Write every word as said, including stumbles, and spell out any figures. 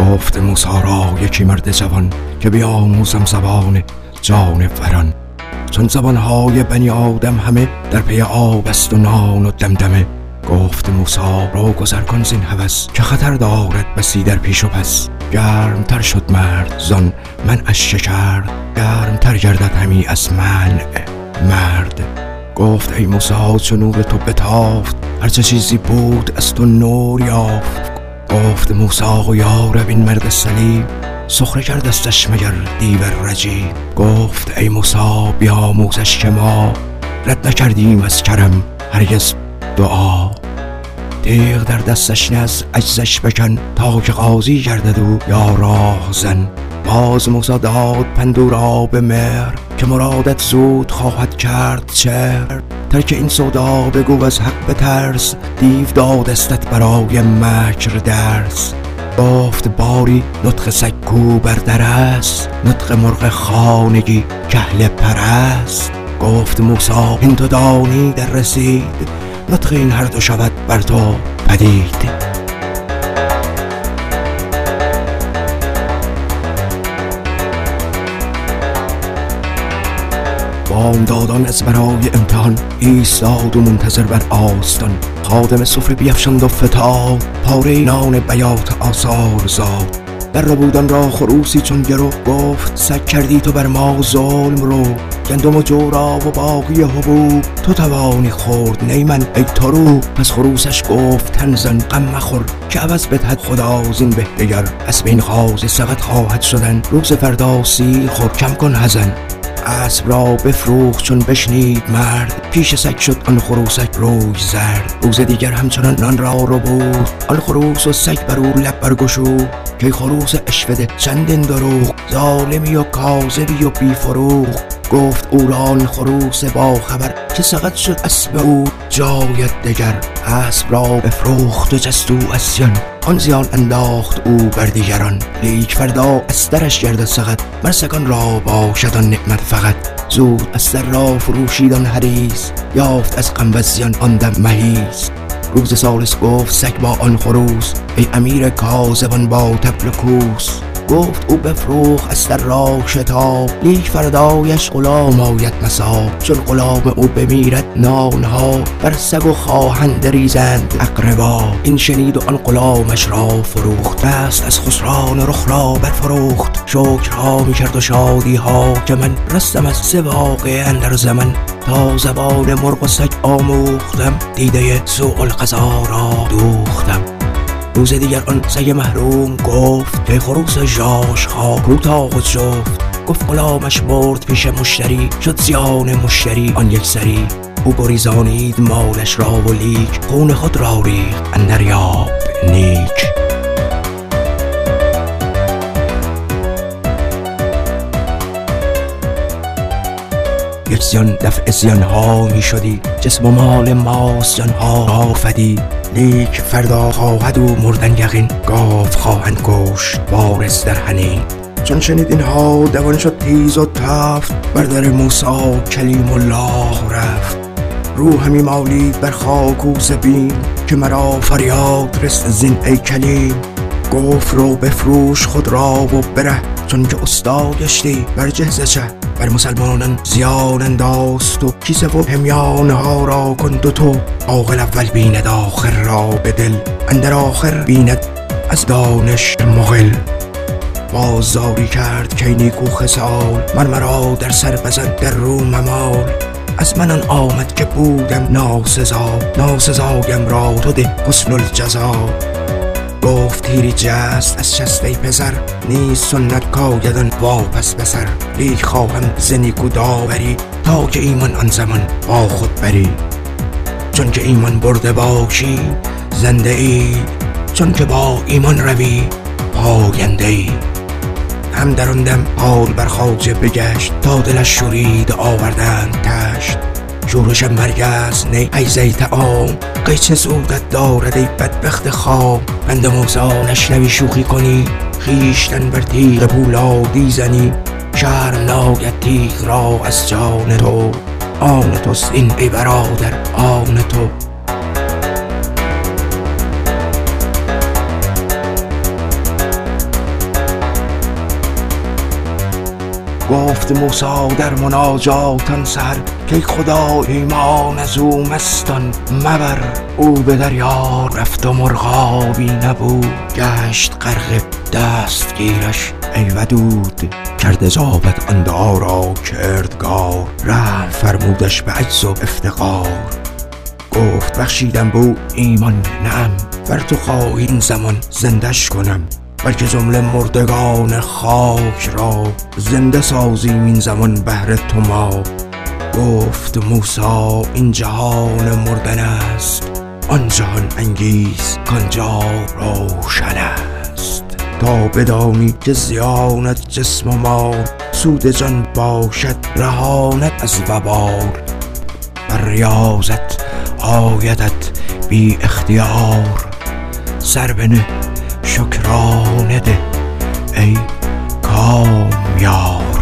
گفت موسی را یکی مرد جوان که بیاموزم زبان جانوران، چون زبانهای بنی آدم همه در پی آب است و نان و دمدمه. گفت موسی را گذر کن زین هوس که خطر دارد بسی در پیش و پس. گرم تر شد مرد زان منعش شکر، گرم تر گردد همی از منع مرد. گفت ای موسی چون نور تو بتافت، هرچه چیزی بود از تو نور یافت. گفت موسی یا رب این مرد سلیم، سخره کردستش مگر دیو رجیم. گفت ای موسی بیاموزش که ما، رد نکردیم از کرم هرگز دعا. تیغ در دستش نه از عجزش بکن، تا که قاضی گردد او یا راه زن. باز موسی داد پندورا به مهر، که مرادت زود خواهد کرد چهر. ترک این سودا بگو از حق بترس، دیو دادستت برای مکر درس. گفت باری نطق سگ کو بر در است، نطق مرغ خانگی کهل پرست. گفت موسی این تو دانی در رسید، نطق این هر دو شود بر تو پدید. بامدادان از برای امتحان ایستاد و منتظر بر آستان. خادم سفره بیفشاند و فتاد، پاره نان بیات آثار زاد. در ربودان را خروسی چون گرو، گفت سگ کردی تو بر ما ظلم رو. گندم و جورا و باقی حبوب، تو توانی خورد نی من ای ترو. پس خروسش گفت تن زن غم مخور، که عوض بدهد خدا زین به دگر. اسب این خازی سقط خواهد شدن، روز فردا سیر خور کم کن حزن. اسب را بفروخت چون بشنید مرد، پیش سگ شد آن خروسک روی زرد. روز دیگر همچنان نان را رو بود، آن خروس و سگ بر او لب برگشود. که خروس اشفده چندین دروغ، ظالمی و کاذبی و بی فروغ. گفت او را آن خروس با خبر، که سقط شد اسب او جای دگر. اسب را بفروخت و جست او از زیان، آن زیان انداخت او بر دیگران. لیک فردا از درش گردد سقط، مر سگان را باشد آن نعمت فقط. زود از در را فروشید آن حریص، یافت از غم و زیان آن دم مهیز. روز ثالث گفت سگ با آن خروس، ای امیر کاذبان با طبل کوس. گفت او بفروخ از در را شتاب، لیک فردایش غلام آید نصاب. چون غلام او بمیرد نانها، بر سگ و خواهند ریزند اقربا. این شنید و آن غلامش را فروخت، دست از خسران رخ را برفروخت. شکرها می کرد و شادی ها که من رستم از سه واقعه اندر زمن. تا زبان مرغ و سگ آموختم، دیده سوء القضا را دوختم. روز دیگر آن سگ محروم گفت، که خروس ژاژ خواه کوتاه و جفت. گفت غلامش برد پیش مشتری، شد زیان مشتری آن یک سری. او گریزانید مالش را و لیک، خون خود را ریخت اندر یاب نیک. یک زیان دفع زیان ها می شدی، جسم و مال ماست جان ها را فدی. لیک فردا خواهد او مردن یقین، گاو خواهند کشت وارث در حنین. چون شنید اینها دوان شد تیز و تفت، بر در موسی کلیم الله رفت. روح همی مالید بر خاک و زمین، که مرا فریاد رست زین ای کلیم. گفت رو بفروش خود را و بره، چون که استاد گشتی بر جهز چه. بر مسلمانان زیان انداز و کیسه و همیان ها را کن دو تو. عاقل اول بیند آخر را به دل، اندر آخر بیند از دانش مغل. بازاری کرد که نیکو خصال، من مرا در سر بزن در رو ممال. از من آن آمد که بودم ناسزا، ناسزایم را تو ده حسن الجزا. گفت تیری جست از شست ای پسر، نیست سنت کایدان واپس بسر. لیک خواهم ز نیکو داوری، تا که ایمان آن زمان با خود بری. چون که ایمان برده باشی زنده ای، چون که با ایمان روی پاینده ای. هم در آن دم حال بر خواجه بگشت، تا دلش شورید آوردند تشت. شورش مرگ است نی ایزه تعام، قیچه سودت دارد ای بدبخت خواب. بنده موسی نشنوی شوخی کنی، خیشتن بر تیغ پولادی زنی. شرم ناید تیغ را از جان تو، آن توست این ای برادر آن تو. گفت موسی در مناجاتان سر که خدا ایمان از او مستان مبر. او به دریا رفت و مرغابی نبود، گشت غرق دستگیرش ای ودود. کرد اجابت آن دعا را کردگار، رحم فرمودش به عجز و افتقار. گفت بخشیدم بو ایمان نعم، ور تو خواهی این زمان زندش کنم. بلکه جمله مردگان خاک را زنده سازیم این زمان بهر تو ما. گفت موسی این جهان مردن است، آن جهان انگیز کانجا روشن است. تا بدانی که زیانت جسم و مال، سود جان باشد رهانت از وبال. بر ریاضت آیدت بی اختیار، سر بنه شکرانه ده ای کامیار.